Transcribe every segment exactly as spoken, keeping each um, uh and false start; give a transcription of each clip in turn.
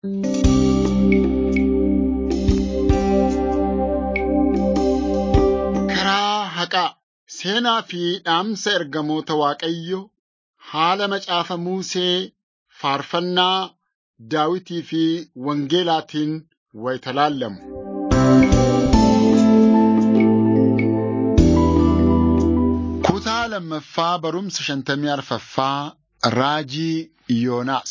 Karaa haqaa seenaa fi dhaamsa ergamoota Waaqayyoo haala macaafa Musee, faarfannaa Daawitii fi Wangeelaatiin wayita laallamu. Kutaa lammaffaa barumsa shantamii arfaffaa Raajii Yoonaas.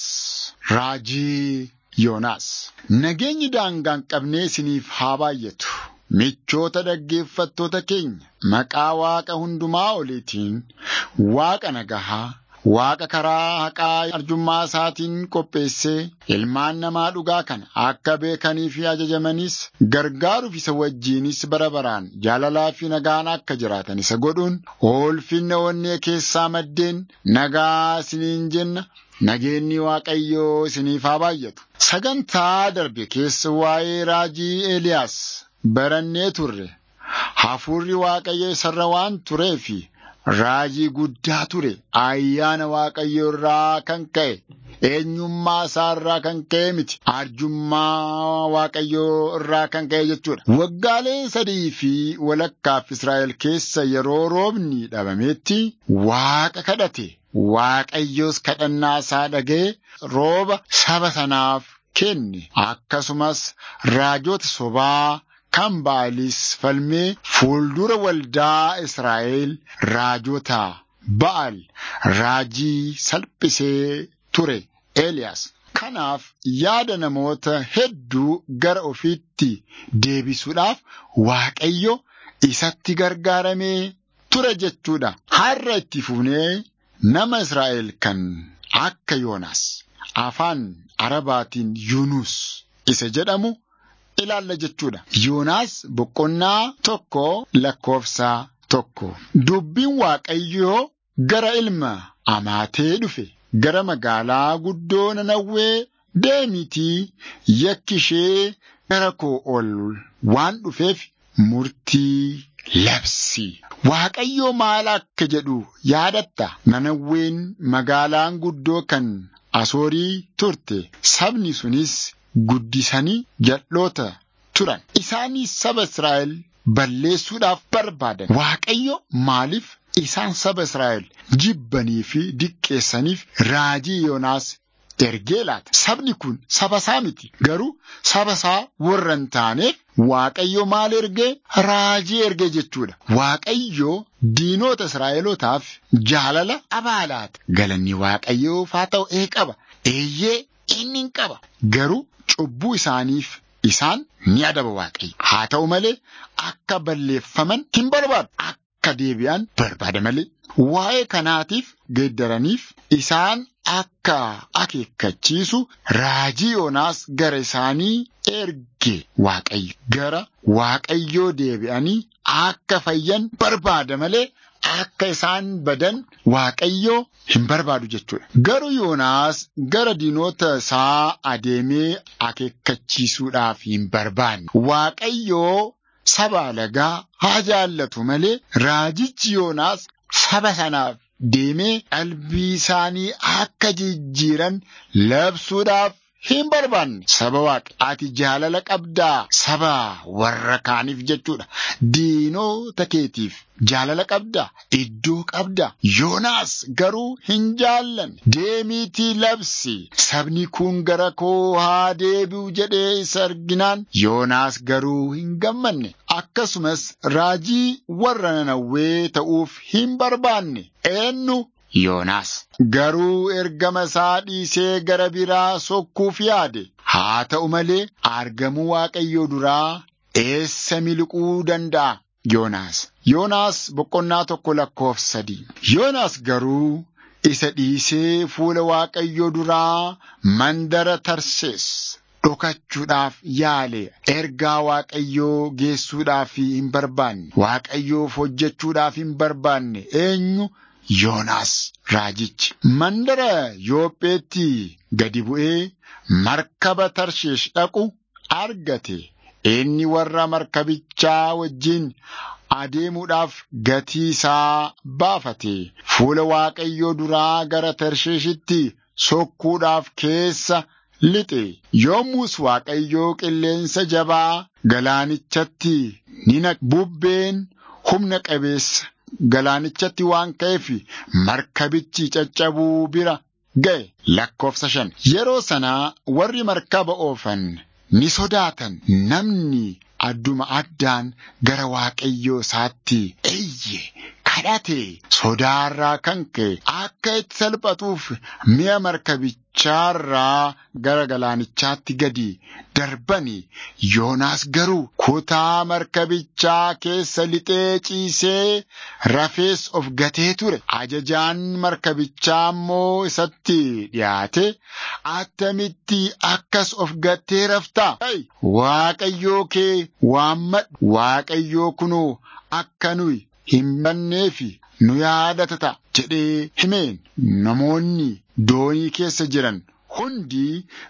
Raajii Yoonaas. Nageenyi daangaa hin qabne isiniif haa baay'atu. Michoota dhaggeeffattoota keenya, maqaa Waaqa hundumaa oliitiin Waaqa nagahaa, Waaqa karaa haqaa arjummaa isaatiin qopheessee ilmaan namaa dhugaa kana akka beekanii fi ajajamanis gargaaruuf isa wajjinis bara baraan jaalalaa fi nagaan akka jiraatan isa godhuun ulfinna onnee keessaa maddeen nagaa isiniin jenna. Nageenyi Waaqayyoo isiniif haa baay'atu. Sagantaa darbe keessa waa'ee raajii Eeliyaas barannee turre. Hafuurri Waaqayyoo isarra waan tureefi raajii guddaa ture. Ayyaana Waaqayyoo irraa kan ka'e, eenyummaa isaa irraa kan ka'e miti. Arjummaa Waaqayyoo irraa kan ka'e jechuudha. Waggaalee sadii fi walakkaaf Israa'el keessa yeroo roobni dhabametti Waaqa kadhate. Waaqayyoos kadhannaa isaa dhaga'ee rooba saba sanaaf kenne. Akkasumas raajota sobaa kan Ba'aalis falmee fuuldura waldaa Israa'el raajota Ba'aal raajii salphisee ture Eeliyaas. Kanaaf yaada namoota hedduu gara ofiitti deebisuudhaaf Waaqayyo isatti gargaaramee ture jechuudha. Har'a itti fufnee nama Israa'el kan akka Yoonaas afaan Arabaatiin Yuunus isa jedhamu ilaalla jechuudha. Yoonaas boqonnaa tokko lakkoofsa tokko. Dubbiin Waaqayyoo gara ilma Amaatee dhufe. Gara magaalaa guddoo Nanawwee deemiitii yakki ishee gara koo ol waan dhufeef murtii labsi. Waaqayyoo maal akka jedhu yaadatta? Nanawween magaalaan guddoo kan Asoorii turte. Sabni sunis guddisanii jal'oota turan. Isaanis saba Israa'el balleessuudhaaf barbaadan. Waaqayyo maaliif isaan saba Israa'el jibbanii fi diqqeessaniif raajii Yoonaas ergee laata? Sabni kun saba isaa miti. Garuu saba isaa warra hin taaneef Waaqayyo maal ergee? Raajii ergee jechuudha. Waaqayyo diinota Israa'elootaaf jaalala abaalaata. Galanni Waaqayyoof haa ta'u ee qaba. Eeyyee inni hin qaba. Garuu cubbuu isaaniif isaan ni adaba Waaqayyo. Haa ta'u malee akka balleeffaman hin barbaadu. Akka deebi'an barbaada malee. Waa'ee kanaatiif geeddaraniif isaan akka akeekkachiisu raajii Yoonaas gara isaanii erge Waaqayyo. Gara Waaqayyoo deebi'anii akka fayyan barbaada malee akka isaan badan Waaqayyoo hin barbaadu jechuudha. Garuu Yoonaas gara diinota isaa adeemee akeekkachiisuudhaaf hin barbaanne. Waaqayyoo saba alagaa haa jaallatu malee raajichi Yoonaas saba sanaaf deemee qalbii isaanii akka jijjiiran labsuudhaaf hin barbaanne. Saba Waaqa ati jaalala qabdaa saba warra kaaniif jechuudha. Diinota keetiif jaalala qabdaa, iddoo qabdaa. Yoonaas garuu hin jaallanne. Deemiitii labsi. Sabni kun gara koo haa deebi'u jedhee isa arginaan Yoonaas garuu hin gammanne. Akkasumas raajii warra Nanawwee ta'uuf hin barbaanne. Eenyu? Yoonaas. Garuu ergama isaa dhiisee gara biraa sokkuuf yaade. Haa ta'u malee argamuu Waaqayyoo duraa eessa miliquu danda'a? Yoonaas. Yoonaas boqonnaa tokko lakkoofsa sadii. Yoonaas garuu isa dhiisee fuula Waaqayyoo duraa mandara Tarsees dhokachuudhaaf yaale. Ergaa Waaqayyoo geessuudhaaf hin barbaanne. Waaqayyoof hojjechuudhaaf hin barbaanne. Eenyu? Yoonaas raajichi. Mandara Yoopheetti gadi bu'ee markaba Tarsheesh dhaqu argate. Inni warra markabichaa wajjin adeemuudhaaf gatii isaa baafate. Fuula Waaqayyoo duraa gara Tarsheeshitti sokkuudhaaf keessa lixe. Yommus Waaqayyoo qilleensa jabaa galaanichatti ni naqe. Bubbeen humna qabeessa galaanichatti waan ka'eef markabichi caccabuu bira ga'e. Lakkoofsa shan. Yeroo sanaa warri markaba oofan ni sodaatan. Namni adduma addaan gara Waaqayyoo isaatti iyye kadhate. Sodaarraa kan ka'e akka itti salphatuuf mi'a markabichaarraa gara galaanichaatti gadi darbani. Yoonaas garuu kutaa markabichaa keessa lixee ciisee rafees of gatee ture. Ajajaan markabichaa immoo isatti dhiyaate, attamitti akkas of gattee raftaa? Waaqayyoo kee waammadhu. Waaqayyoo kunoo akka nuyi hin banneefi nu yaadata ta'a jedhee himeen. Namoonni doonii keessa jiran hundi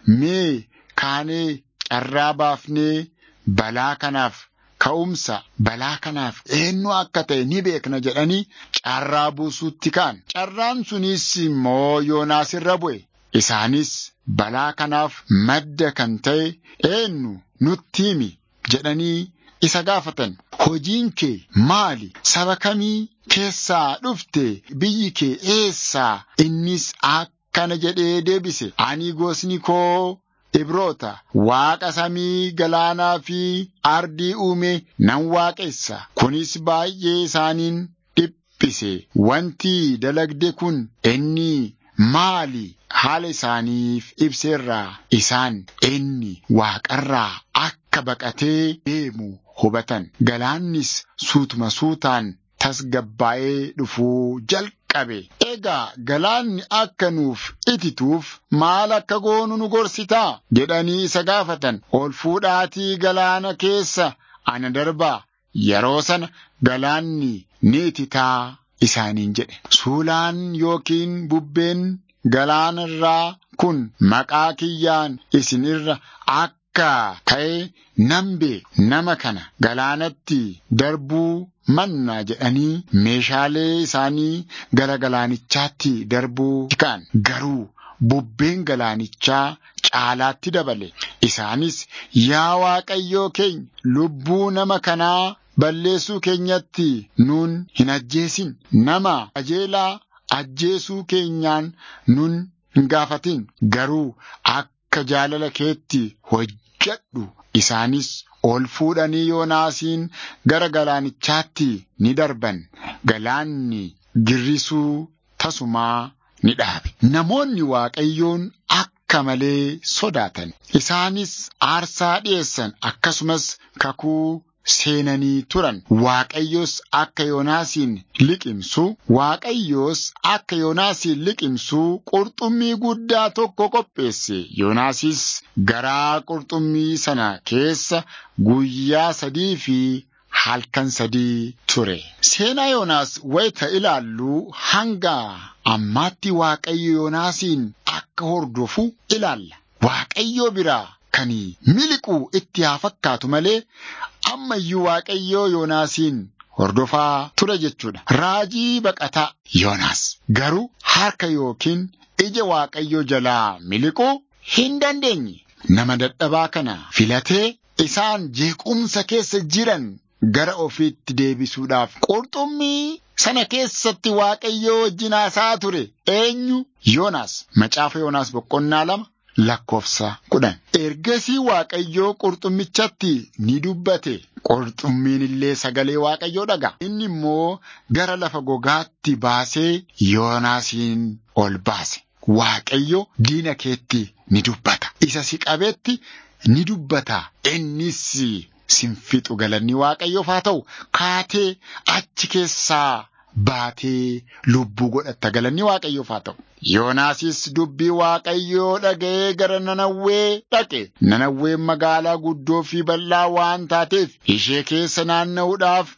mee kaanee carraa baafnee balaa kanaaf ka'umsa balaa kanaaf eenyu akka ta'e ni beekna jedhanii carraa buusuutti ka'an. Carraan sunis immoo Yoonaas irra bu'e. Isaanis balaa kanaaf madda kan ta'e eenyu nutti himi jedhanii isa gaafatan. Hojiin kee maali? Saba kamii keessaa dhufte? Biyyi kee eessaa? Innis akkana jedhee deebise, ani gosni koo Ibroota. Waaqa samii, galaanaa fi ardii uume nan waaqessa. Kunis baay'ee isaaniin dhiphise. Wanti dalagde kun inni maali? Haala isaaniif ibseerraa isaan inni waaqarraa akka baqatee deemu hubatan. Galaannis suutuma suutaan tasgabbaa'ee dhufuu jalqabe. Egaa galaanni akka nuuf itituuf maal akka goonu nu gorsitaa? jedhanii isa gaafatan. Ol fuudhaatii galaana keessa ana darbaa. Yeroo sana galaanni ni ititaa isaaniin jedhe. Suulaan yookiin bubbeen galaana irraa kun maqaa kiyyaan isin irra akka ka'e nan beeka. Nama kana galaanatti darbuu mannaa jedhanii meeshaalee isaanii gara galaanichaatti darbuu ka'an. Garuu bubbeen galaanichaa caalaatti dabale. Isaanis yaa Waaqayyoo keenya, lubbuu nama kanaa balleessuu keenyatti nuun hin ajjeesin. Nama qajeelaa ajjeesuu keenyaan nun hin gaafatin. Garuu akka jaalala keetti hojjedhu. Isaanis ol fuudhanii Yoonaasiin gara galaanichaatti ni darban. Galaanni girrisuu tasumaa ni dhaabe. Namoonni Waaqayyoon akka malee sodaatan. Isaanis aarsaa dhi'eessan, akkasumas kakuu seenanii turan. Waaqayyos akka Yoonaasin liqimsu, Waaqayyos akka Yoonaasin liqimsu qurxummii guddaa tokko qopheesse. Yoonaasis garaa qurxummii sana keessa guyyaa sadii fi halkan sadii ture. Seenaa Yoonaas wayita ilaallu hanga ammaatti Waaqayyo Yoonaasin akka hordofu ilaalla. Waaqayyo biraa kan miliquu itti haa fakkaatu malee ammayyuu Waaqayyoo Yoonaasiin hordofaa ture jechuudha. Raajii baqataa Yoonaas garuu harka yookiin ija Waaqayyoo jalaa miliquu hin dandeenye. Nama dadhabaa kana filatee isaan jeequmsa keessa jiran gara ofiitti deebisuudhaaf qurxummii sana keessatti Waaqayyoo wajjin haasaa ture. Eenyu? Yoonaas. Macaafa Yoonaas boqonnaa lama lakkoofsa kudhan. Ergasii Waaqayyoo qurxummichatti ni dubbate. Qurxummiin illee sagalee Waaqayyoo dhaga'a. Inni immoo gara lafa gogaatti baasee Yoonaasiin ol baase. Waaqayyo diina keetti ni dubbata. Isa si qabeetti ni dubbata. Innis sin fixu. Galanni Waaqayyoof haa ta'u. Kaatee achi keessaa baatee lubbuu godhatta. Galanni Waaqayyoof haa ta'u. Yoonaasis dubbii Waaqayyoo dhaga'ee gara Nanawwee dhaqe. Nanawween magaalaa guddoo fi bal'aa waan taateef ishee keessa naanna'uudhaaf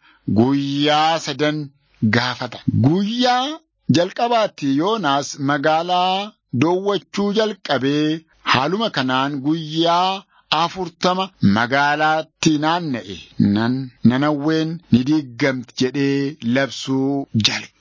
guyyaa sadan gaafata. Guyyaa jalqabaatti Yoonaas magaalaa doowwachuu jalqabee haaluma kanaan guyyaa afurtama magaalaatti naanna'e. Nan Nanawween ni diigamti jedhee labsuu jalqabe.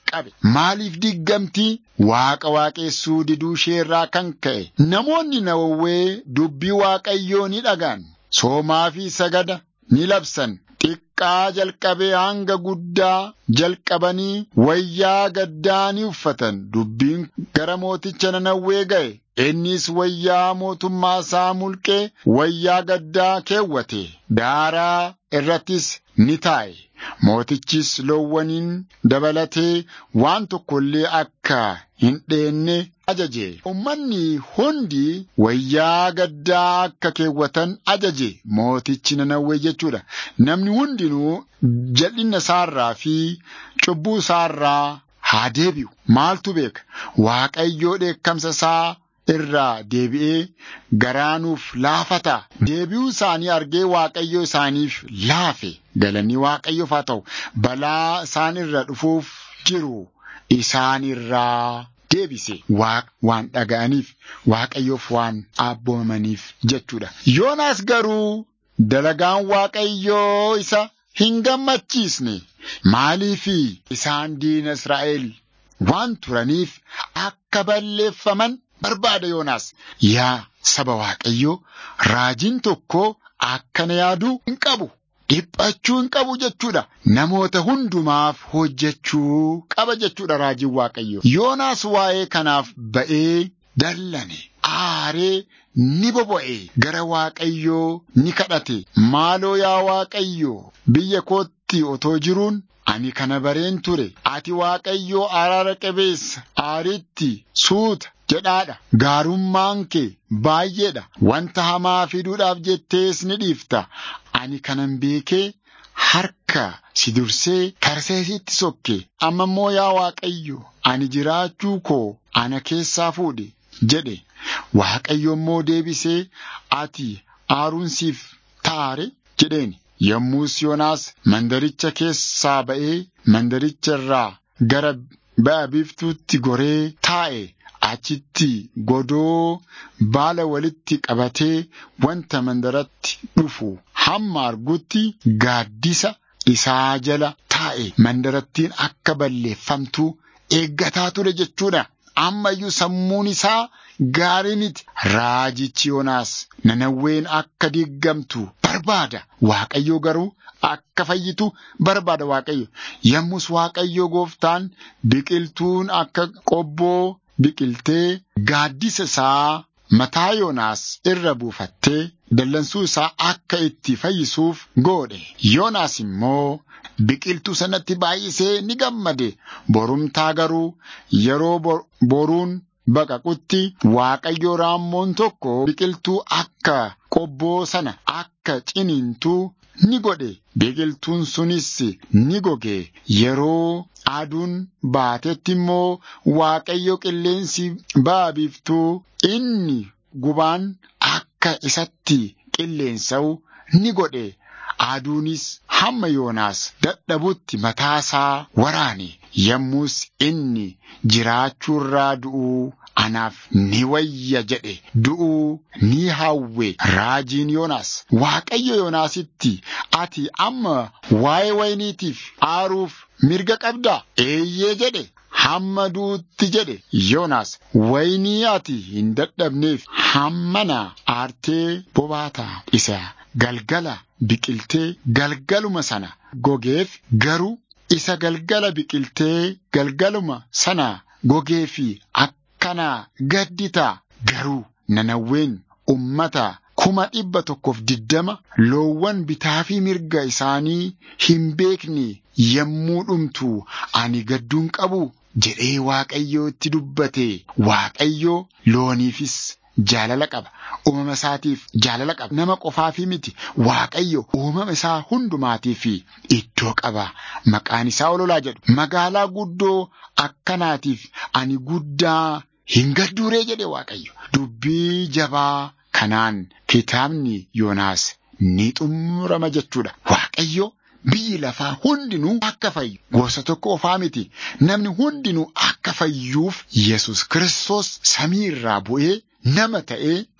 qabe. Maaliif diggamtii? Waaqa waaqessuu diduu isheerraa kan ka'e. Namoonni Nanawwee dubbii Waaqayyoo ni dhaga'an. Soomaa fi sagada ni labsan. Xiqqaa jalqabee hanga guddaa jalqabanii wayyaa gaddaa ni uffatan. Dubbiin gara mooticha Nanawwee ga'e. Innis wayyaa mootummaa isaa mulqee wayyaa gaddaa keewwate. Daaraa irrattis ni taa'e. Mootichis loowwaniin dabalatee waan tokko illee akka hin dheenne ajaje. Uummanni hundi wayyaa gaddaa akka keewwatan ajaje. Mootichi Nanawwee jechuudha. Namni hundinuu jal'ina isaarraa fi cubbuu isaarraa haa deebi'u. Maaltu beeka? Waaqayyoo dheekkamsa isaa irraa deebi'ee garaanuuf laafata. Deebi'uu isaanii argee Waaqayyo isaaniif laafe. Galanni Waaqayyoof haa ta'u. Balaa isaan irra dhufuuf jiru isaan irraa deebise. Waan dhaga'aniif Waaqayyoof waan abboomaniif jechuudha. Yoonaas garuu dalagaan Waaqayyoo isa hin gammachiisne. Maaliifi isaan diina Israa'el waan turaniif akka balleeffaman barbaada Yoonaas. Yaa saba Waaqayyoo, raajiin tokko akkana yaaduu hin qabu. Dhiphachuu hin qabu jechuudha. Namoota hundumaaf hojjechuu qaba jechuudha raajiin Waaqayyoo. Yoonaas waa'ee kanaaf ba'ee dallane. Aaree ni bobo'e. Gara Waaqayyoo ni kadhate. Maaloo yaa Waaqayyoo, biyya kootti otoo jiruun ani kana bareen ture. Ati Waaqayyoo araara qabeessa, aariitti suuta jedhaadha. Gaarummaan kee baay'eedha. Wanta hamaa fiduudhaaf jettees ni dhiifta. Ani kanan beekee harka si dursee tarseesitti sokke. Amma immoo yaa Waaqayyo, ani jiraachuu koo ana keessaa fuudhe jedhe. Waaqayyo immoo deebisee, ati aaruun siif taare jedheeni. Yommus Yoonaas mandaricha keessaa ba'ee mandaricha irraa gara ba'a biiftuutti goree taa'e. Achitti godoo baala walitti qabatee wanta mandaratti dhufu hamma argutti gaaddisa isaa jala taa'e. Mandarattiin akka balleeffamtu eeggataa ture jechuudha. Ammayyuu sammuun isaa gaarii miti. Raajichi Yoonaas Nanawween akka diggamtu barbaada. Waaqayyo garuu akka fayyitu barbaada Waaqayyo. Yommus Waaqayyo Gooftaan biqiltuun akka qobboo biqiltee gaaddisa isaa mataa Yoonaas irra buufattee dallansuu isaa akka itti fayyisuuf godhe. Yoonaas immoo biqiltuu sanatti baay'isee ni gammade. Borumtaa garuu yeroo bor boruun baqaqutti Waaqayyo raammoon tokko biqiltuu akka qobboo sana akka ciniintuu ni godhe. Biqiltuun sunis ni goge. Yeroo aduun baatetti immoo Waaqayyo qilleensi ba'a biiftuu inni gubaan akka isatti qilleensa'u ni godhe. Aduunis hamma Yoonaas dadhabutti mataasaa waraane. Yommus inni jiraachuurraa du'uu anaaf ni wayya jedhe. Du'uu ni hawwe. Raajiin Yoonaas Waaqayyo Yoonaasitti, ati amma waa'ee wayniitiif aaruuf mirga qabdaa? Eeyyee jedhe. Hamma du'utti jedhe. Yoonaas waynii ati hin dadhabneef hammana aartee bobaataa isa galgala biqiltee galgaluma sana gogeef garuu isa galgala biqiltee galgaluma sana gogeefi akkana gaddita. Garuu Nanawween ummata kuma dhibba tokkoof diddama loowwan bitaa fi mirga isaanii hin beekne yommuu dhumtu ani gadduun qabu jedhee Waaqayyo itti dubbate. Waaqayyo looniifis jaalala qaba. Uumama isaatiif jaalala qaba. Nama qofaafii miti. Waaqayyo uumama isaa hundumaatiif iddoo qaba. Maqaan isaa ololaa jedhu. Magaalaa guddoo akkanaatiif ani guddaa hin gadduuree jedhe Waaqayyo. Dubbii jabaa kanaan kitaabni Yoonaas ni xumurama jechuudha. Waaqayyo biyyi lafaa hundinuu akka fayyu gosa tokko ofaa miti. Namni hundinuu akka fayyuuf Yesus Kiristoos samii irraa bu'ee nama ta'ee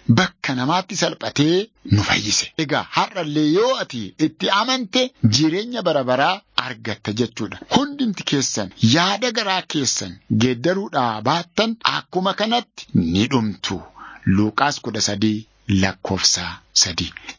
bakka namaatti salphatee nu fayyise. Egaa har'allee yoo ati itti amante jireenya bara baraa argatta jechuudha. Hundumti keessan yaada garaa keessan geeddaruudhaa baattan akkuma kanatti ni dhumtu. Luuqaas kudha sadii lakkoofsa sadii.